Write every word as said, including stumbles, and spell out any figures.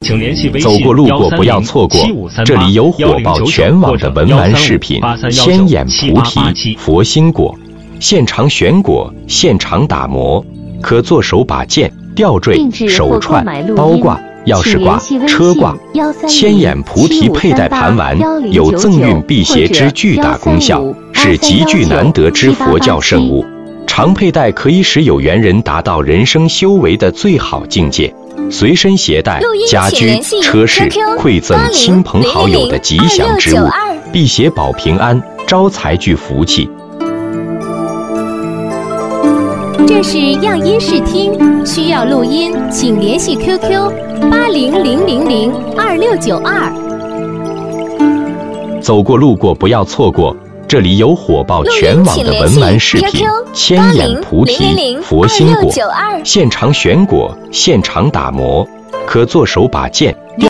请联系微信走过路过不要错过，这里有火爆全网的文玩饰品，千眼菩提、佛心果，现场选果，现场打磨，可做手把件、吊坠、手串、包挂、钥匙挂、车挂。千眼菩提佩戴盘丸有增运辟邪之巨大功效，是极具难得之佛教圣物。常佩戴可以使有缘人达到人生修为的最好境界。随身携带家居、车饰，馈赠亲朋好友的吉祥之物，辟邪保平安，招财聚福气。 这是样音视听，需要录音，请联系 Q Q 八零零零零二六九二。 走过路过不要错过，这里有火爆全网的文玩饰品，千眼菩提、佛心果，现场选果，现场打磨，可做手把件。